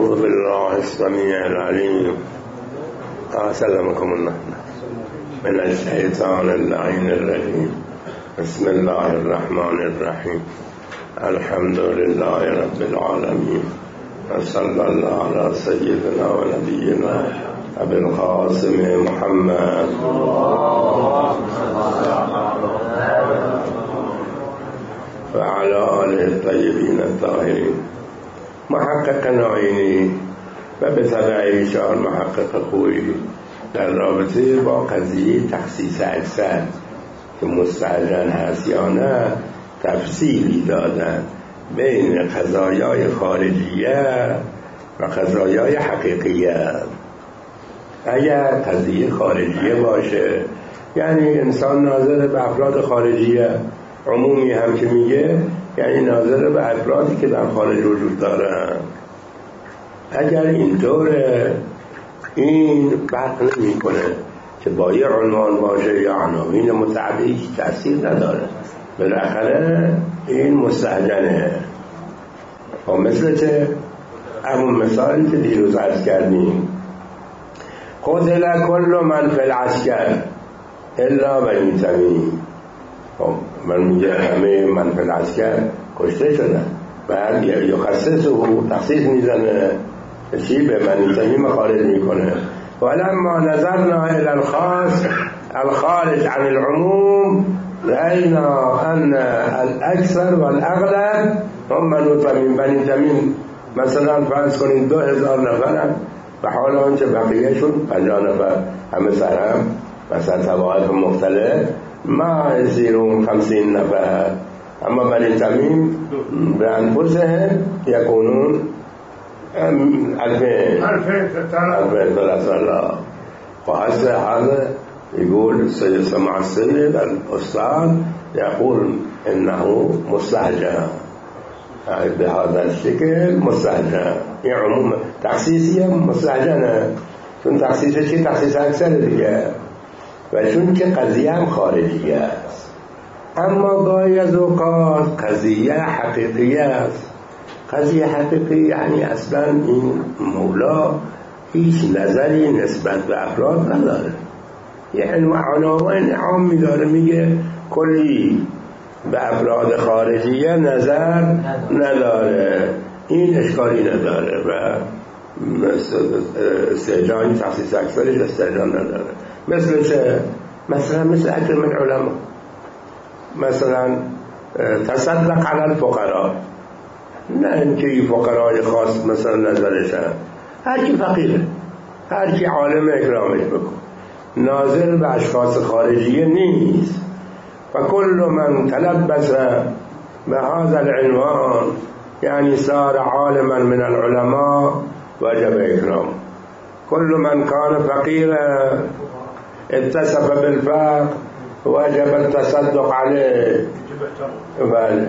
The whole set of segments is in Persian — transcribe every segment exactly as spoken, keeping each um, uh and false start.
أعوذ بالله السميع العليم أسلمكم الله من الشيطان اللعين الرجيم. بسم الله الرحمن الرحيم. الحمد لله رب العالمين، وصلى الله على سيدنا ونبينا أبي القاسم محمد وعلى آله الطيبين الطاهرين. محقق ناینی و به طبع ایشان محقق خوبی در رابطه با قضیه تخصیص اکثر که مستعجل هست یا نه تفصیلی دادن بین قضایای خارجیه و قضایای حقیقیه. اگر قضیه خارجیه باشه یعنی انسان ناظر به افراد خارجیه، عمومی هم که میگه یعنی ناظر به افرادی که در خارج وجود دارن. اگر اینطوره این فرق نمی کنه که با یه عنوان باشه یا عناوین متعددی تأثیر نداره، بالاخره این مستهجنه. و مثل چه؟ همون مثالی که دیروز عرض کردیم، قتل کل من فی العسکر الا بنی تمیم. من میگه همه من فی العسکر کشته شدن، بعد یا خصیص و تخصیص میزنه چی به بنی تمیم خارج میکنه. ولما نظرنا الى الخاص الخارج عن العموم رأينا ان الاكثر والاغلب هم بنی تمیم. بنی تمیم مثلا فرض کنید دو هزار نفرن و حال آنچه بقیهشون پنجاه نفر همه سرهم مثلا طبقات مختلف ما يصيرون خمسين نفر، اما بني تميم بانفسهم يكونون ألفين ألفين ثلاثة آلاف. وهذا هذا يقول السيد سمع السيد الأستاذ يقول إنه مستهجن بهذا الشكل، مستهجن يعني عموما تخصيصية مستهجنة. چون تخصیص چی؟ تخصیص اکثر دیگه، و چون که قضیه هم خارجیه است. اما گاهی از اوقات قضیه حقیقی است. قضیه حقیقی یعنی اصلا این مولا هیچ نظری نسبت به افراد نداره، یعنی عناوین عامی داره، میگه کلی به افراد خارجیه نظر نداره. این اشکالی نداره و استهجانی تخصیص اکثرش استهجان نداره. مثل چه؟ مثلا مثل اکرم العلماء، مثلا تصدق علی الفقراء، نه اینکه فقرای خاص مثلا نظرش هم، هر کی فقیره هر کی عالم اکرامش بکن، ناظر به اشخاص خارجیه نیست. و کل من تلبس به هذا العنوان یعنی صار عالما من العلماء وجب اکرام. كل من كان فقيرا اتصف بالفقر وجب التصدق عليه. بله.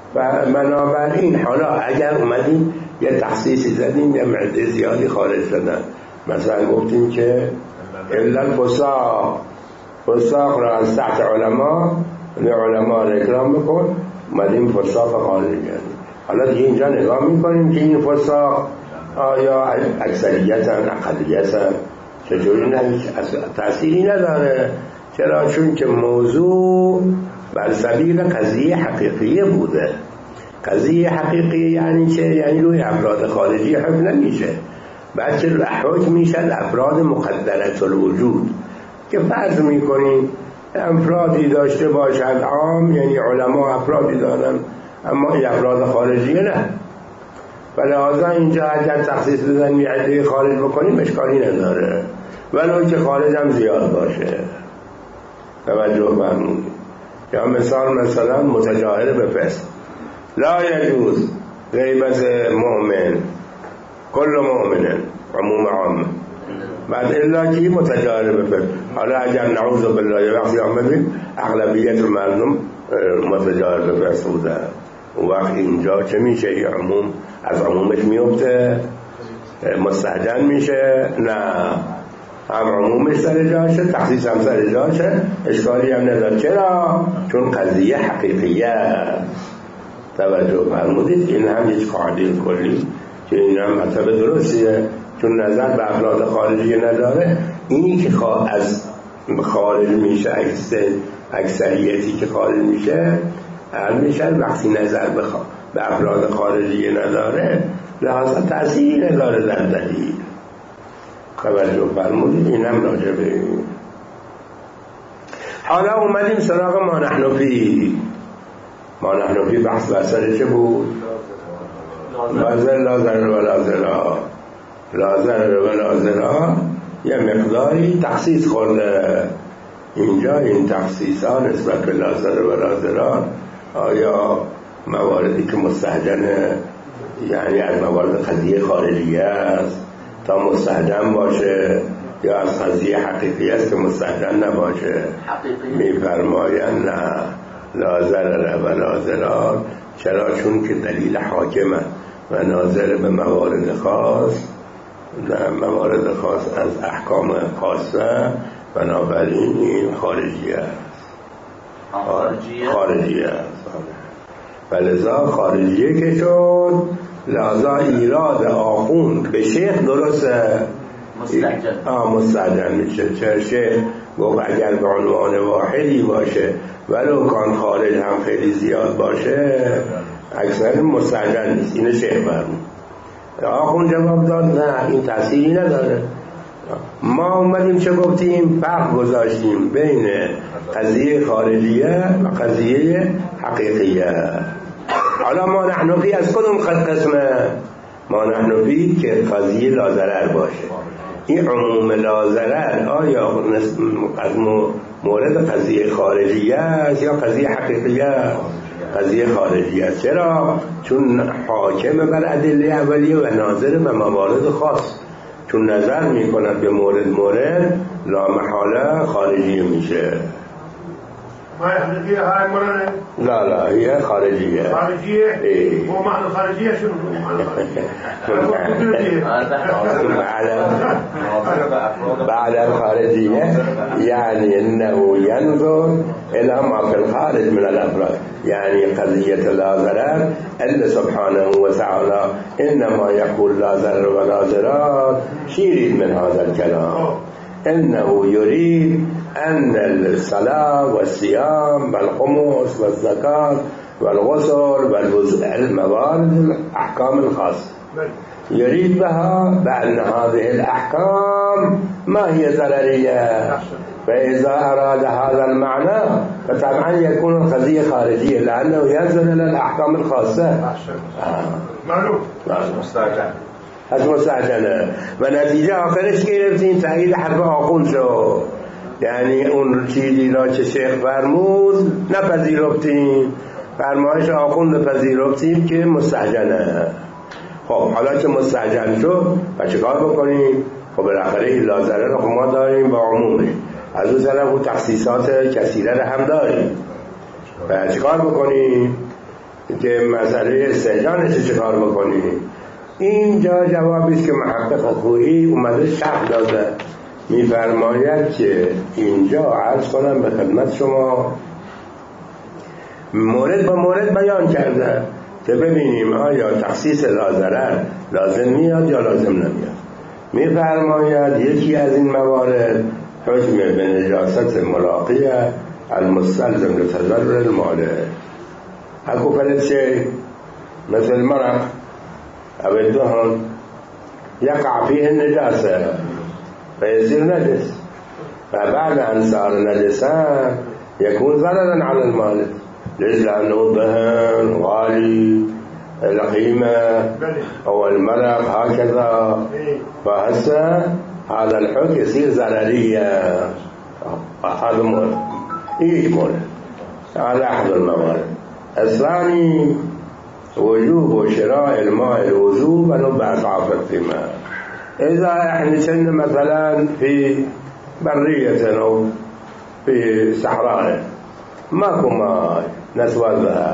بنابراین حالا اگر اومدیم یه تخصیصی زدیم یه معده زیادی خارج شدن، مثلا گفتیم که الا الفساق، فساق را از تحت علما علما را اکرام بکن، اومدیم فساق خارج کردیم. حالا دیگه اینجا نگاه میکنیم که این فساق آیا اکثریتن اقلیتن چجوری؟ نه، تأثیری نداره. چرا؟ چون که موضوع بر سبیل قضیه حقیقیه بوده. قضیه حقیقیه یعنی چه؟ یعنی روی افراد خارجی حکم نمیشه، بلکه حکم میشه افراد مقدرت الوجود که فرض میکنیم افرادی داشته باشند عام، یعنی علما افرادی دارن اما این افراد خارجی نه. ولهذا اینجا اگر تخصیص بزنیم یه عده خارج بکنیم اشکالی نداره، ولو که خارج هم زیاد باشه. توجه فرمودید. یا مثال مثلا متجاهر به فسق، لا یجوز غیبت مؤمن، کل مؤمن عموم عام، بعد الا کی متجاهر به فسق. حالا اگر نعوذ بالله وقتی آمدیم اغلبیت مردم متجاهر به فسق بوده، اون وقت اینجا چه میشه؟ یه عموم از عمومش میفته، مستهجن میشه؟ نه، هم عمومش سر جاشه، تخصیص هم سر جاشه، اشکالی هم نداره. چرا؟ چون قضیه حقیقیه. توجه فرمودید. این هم یک قاعده کلی که این هم مطلب درستیه، چون نظر به افراد خارجی نداره. اینی که از خارج میشه، اکثریتی که خارج میشه حل میشه وقتی نظر به, به افراد خارجی نداره، لحاظا تأثیر نداره در دلیل. توجه فرمودید. اینم راجع به این. حالا اومدیم سراغ ما نحن فی. ما نحن فی بحث بسر چه بود؟ لازر لازر و لازرها لازر و لازرها یه مقداری تخصیص خورده اینجا. این تخصیص ها نسبت به لازر و لازرها آیا مواردی که مستحجنه، یعنی از موارد قضیه خارجیه است تا مستحجن باشه، یا از قضیه حقیقی است که مستحجن نباشه؟ میفرمایند نه، لازر و لازران. چرا؟ چون که دلیل حاکمه و ناظر به موارد خاص، نه موارد خاص از احکام خاصه، بنابراین این خارجی است. خارجی است. و لذا خارجیه که شد، لذا ایراد آخوند به شیخ درسته مستعجل آه مستعجل میشه. چه شیخ گفت اگر به عنوان واحدی باشه ولو کان خارج هم خیلی زیاد باشه اکثر مستعجل نیست. اینه شیخ فرمود. آخوند جواب داد نه، این تأثیری نداره. ما اومدیم چه گفتیم؟ فرق گذاشتیم بین قضیه خارجیه و قضیه حقیقیه. حالا ما نحن فی از کدوم قسمه؟ ما نحن فی که قضیه لازرر باشه. این عموم لازرر آیا از مورد قضیه خارجیه است یا قضیه حقیقیه؟ قضیه خارجیه است. چرا؟ چون حاکم بر ادله اولیه و ناظر به موارد خاص. چون نظر میکند به مورد مورد لا محاله خارجی میشه. ما حقیقیه های مرانه؟ لا لا هي خارجية. خارجية؟ ايه. هو معنى خارجية شنو معنى خارجية؟ بعد الخارجية يعني انه ينظر الى ما في الخارج من الافراد، يعني قضية لا ضرر الا سبحانه وتعالى انما يقول لا ضرر ولا ضرار. شو يريد من هذا الكلام؟ انه يريد أن الصلاة والصيام والخمس والزكاة والغسل والوضوء الموارد الأحكام الخاصة يريد بها بأن هذه الأحكام ما هي ضررية. فإذا أراد هذا المعنى فطبعا يكون القضية خارجية لأنه ينزل إلى الأحكام الخاصة. معلوم مستعجل از مستعجله و نتیجه آخرش گرفتیم تایید حرف آخوند شد. یعنی اون چیزی را که شیخ فرمود نپذیرفتیم، فرمایش آخوند پذیرفتیم که مستعجله. خب حالا که مستعجل شد و چه کار بکنیم؟ خب بالاخره این لازره رو ما داریم با عمومش، از اون طرف اون تخصیصات کثیره رو هم داریم و چه کار بکنیم؟ که مسئله استحجانش چه کار بکنیم؟ اینجا جوابیست که محقق خویی اومده شرح داده. میفرماید که اینجا عرض کنم به خدمت شما مورد به مورد بیان کرده که ببینیم آیا تخصیص لازرر لازم میاد یا لازم نمیاد. میفرماید یکی از این موارد حکم به نجاست ملاقیه المستلزم لتضرر المالک. حکو فرد شيء مثل المرق أو الدهن يقع فيه النجاسة فيصير نجس، فبعد أن صار نجسا يكون ضررا على المالك. ليش؟ لأنه الدهن غالي القيمة أو المرق هكذا، فهسه هذا الحكم يصير ضررية. هذا مورد إيه مورد هذا أحد الموارد. الثاني وجوب شراء الماء الوجوب ولو بأضعاف القيمة. إذا احنا كنا مثلا في برية أو في صحراء ماكو ماء نتوضأ،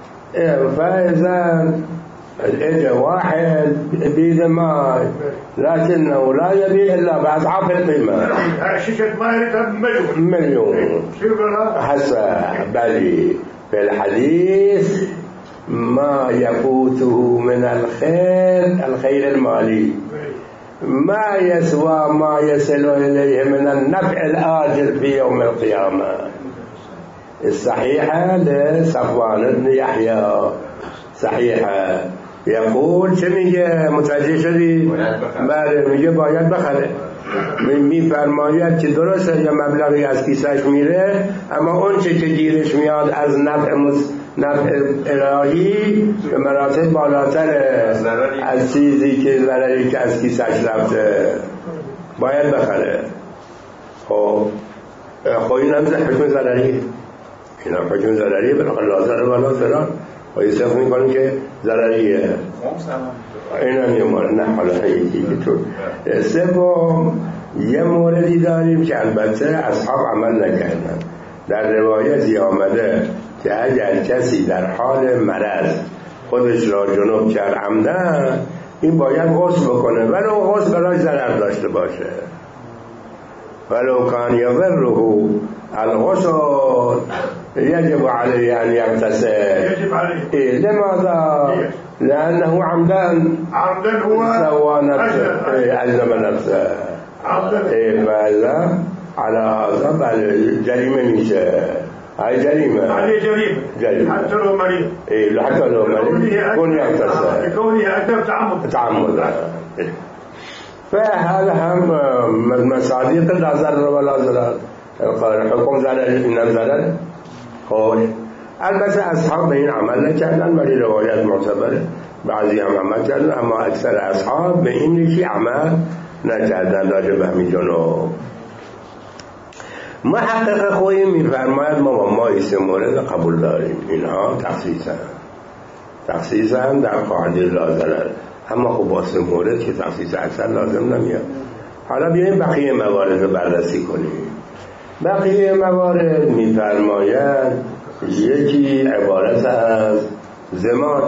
فإذا اجى واحد بيده ماء لكنه لا يبيع إلا بأضعاف القيمة. شيشة ماء يريدها مليون مليون. هسه بلي في الحديث ما يفوته من الخير الخير المالي ما يسوى ما يصل إليه من النفع الآجل في يوم القيامة. الصحيحة لصفوان بن يحيى صحيحة يقول چه میگه متوجه شدی؟ بله میگه باید بخره. میفرماید که درسته یه مبلغی از کیسش میره اما اون چه که گیرش میاد از نفع مز... نفع الهی به مراتب بالاتره از چیزی که ضرری که از کیسش رفته باید بخره. خب خب این هم حکم ضرریه، این هم حکم ضرریه بلکه لازره بالا زران و یه صرف میکنیم که ضرریه این هم یه مورد نه حالا یکی چون سوم یه موردی داریم که البته اصحاب عمل نکردن. در روایتی آمده که اگر کسی در حال مرض خودش را جنوب کرد عمدن این باید غسل بکنه ولو غسل براش ضرر داشته باشه ولو کان یضره الغسل يجب عليه أن يغتسل. إيه لماذا؟ لأنه عمدان عمدان هو سوى نفسه إيه ألزم نفسه إيه فهذا على هذا الجريمة ميشه هاي جريمة عليه جريمة جريمة حتى لو مريض إيه حتى لو مريض يكون يغتسل كونه أدب تعمد تعمد. فهذا هم مصادق لا ضرر ولا ضرر حکم ضرر اینم ضرر. خب البته اصحاب به این عمل نکردن ولی روایت معتبره بعضی هم عمل کردن اما اکثر اصحاب به این یکی عمل نکردن راجع به همین جنوب. محقق خویی میفرماید ما با ما ایسه مورد قبول داریم اینها تخصیصا تخصیصا در قاعده لا ضرر اما خب با سه مورد که تخصیص اکثر لازم نمیاد. حالا بیاییم بقیه موارد رو بررسی کنیم. بقیه موارد میفرماید یکی عبارت از زمان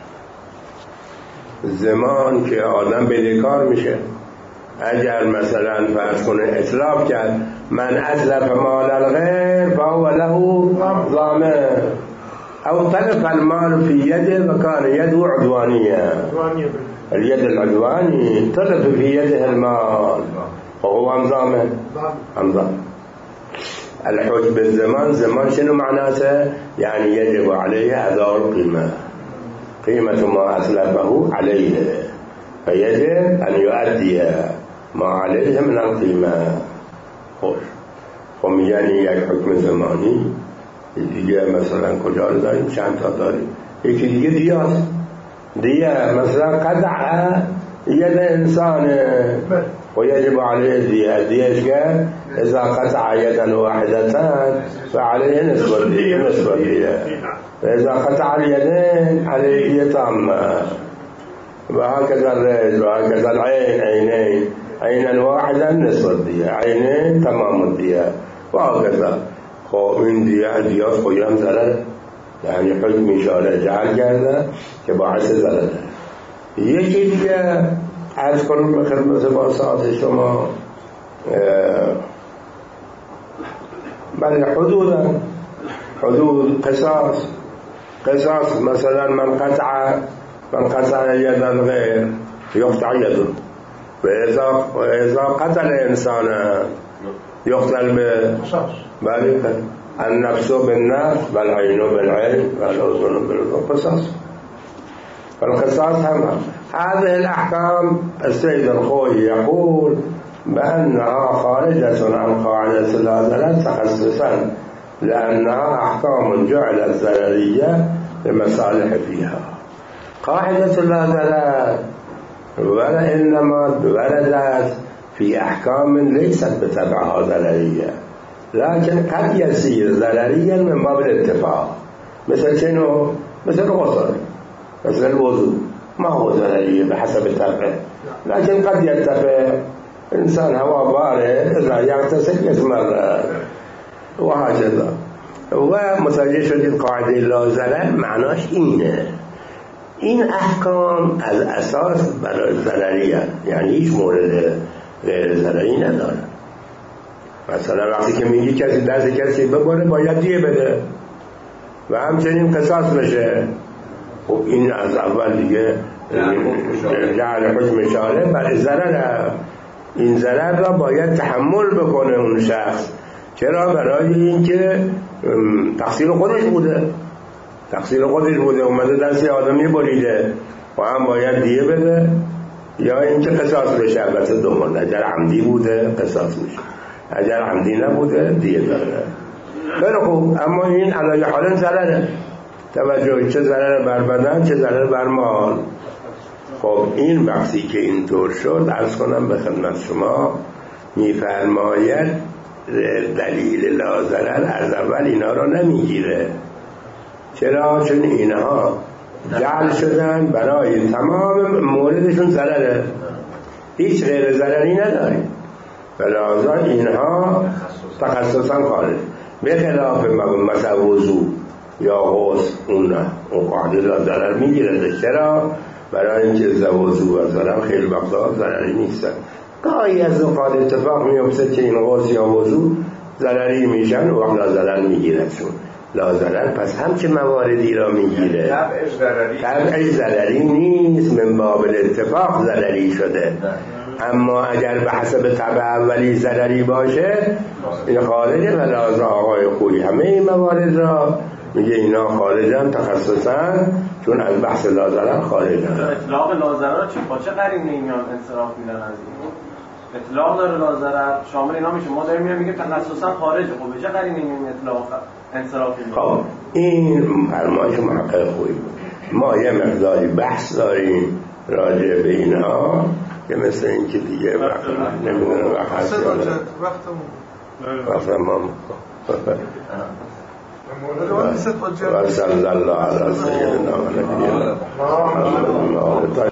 زمان که آدم بدهکار میشه. اگر مثلا فرض کنه اتلاف کرد من اتلف مال الغیر فهو له ضامن او تلف المال في يده وكان يده عدوانية اليد العدواني تلف في يده المال وهو هم ضامن هم ضامن. الحج بالزمان زمان شنو معناته؟ يعني يجب عليه أداء القيمة قيمة ما أسلفه عليه فيجب أن يؤدي ما عليه من القيمة. خوش خب یعنی یک حکم زمانی دیگه مثلا کجا رو داریم چند تا داریم. یکی دیگه دیاست دیگه مثلا قطع ید انسان ويجب عليه الدية الدية كان إذا قطع يدا واحدة فعليه نصف الدية نصف الدية فإذا قطع اليدين عليه دية تامة. وهكذا الرجل وهكذا العين عينين عينا واحدا نصف الدية عينين تمام الدية وهكذا. خب این دیه دیات خویی هم ضرره یعنی حکم اشاره جعل کرده که باعث ضرره. یکی دیگه عرض کنم به خدمت با ساعت شما بله حدودا حدود قصاص قصاص مثلا من قطع من قطع يد الغير يقطع يده وإذا وإذا قتل إنسانا يقتل بقصاص بله النفس بالنفس والعين بالعين والأذن بالأذن قصاص. فالقصاص هم هذه الأحكام السيد الخوي يقول بأنها خارجة عن قاعدة لا ضرر تخصصا لأنها أحكام جعلت ضررية لمصالح فيها. قاعدة لا ضرر وإنما وردت في أحكام ليست بتبعها ضررية لكن قد يصير ضرريا من باب الاتفاق مثل شنو؟ مثل الغسل مثل الوضوء ما هو ضرري بحسب التبع لكن قد يتفق إنسان هو بارد إذا يغتسل يتمرر وهكذا. ومتوجه شدید قاعده لا ضرر معناش اینه این احکام از اساس برای ضرریه یعنی هیچ مورد غیر ضرری نداره. مثلا وقتی که میگی کسی دست کسی ببره باید دیه بده و همچنین قصاص بشه خب این از اول دیگه جعل حکم شارع برای ضرر، این ضرر را باید تحمل بکنه اون شخص. چرا؟ برای اینکه تقصیر خودش بوده، تقصیر خودش بوده، اومده دست آدمی بریده و هم باید دیه بده یا اینکه قصاص بشه. البته دو مورد، اگر عمدی بوده قصاص میشه، اگر عمدی نبوده دیه داره. خیلی خوب، اما این علای حال ضرره، توجه، چه ضرر بر بدن چه ضرر بر مال. خب این وقتی که اینطور شد، عرض کنم به خدمت شما، میفرماید دلیل لا ضرر از اول اینا را نمیگیره. چرا؟ چون اینها جعل شدن برای تمام موردشون ضرره، هیچ غیر ضرری نداری، بلازا اینها تخصصا خارج. به خلاف مثلا وضو یا غسل، اون نه، اون قاعده لا ضرر میگیره. چرا؟ برای اینکه وضو و ضرر خیلی وقتا ضرری نیستن. گاهی از اوقات اتفاق میفته که این غسل یا وضو ضرری میشن و وقت لا ضرر میگیرشون. لا ضرر پس همچه مواردی را میگیره، طبعش ضرری طبعش ضرری نیست، من باب الاتفاق ضرری شده. اما اگر به حسب طبع اولی ضرری باشه این خارجه. و لازم آقای خوی همه این موارد را میگه اینا خارجن تخصصا، چون از بحث لا ضرر خارجن. اطلاق لا ضرر چه با چه قرینه اینا انصراف میدن از این؟ اطلاق داره لا ضرر شامل اینا میشه. ما داریم میگیم تخصصا خارجه، خب به چه قرینه این اطلاق انصراف میدن؟ خب این فرمایش محقق خوبی بود. ما یه مقداری بحث داریم راجع به اینها که مثل این که دیگه وقت نمیدونم وقت هست یا نه وقت ما و صلی الله علیه سیدنا و نبینا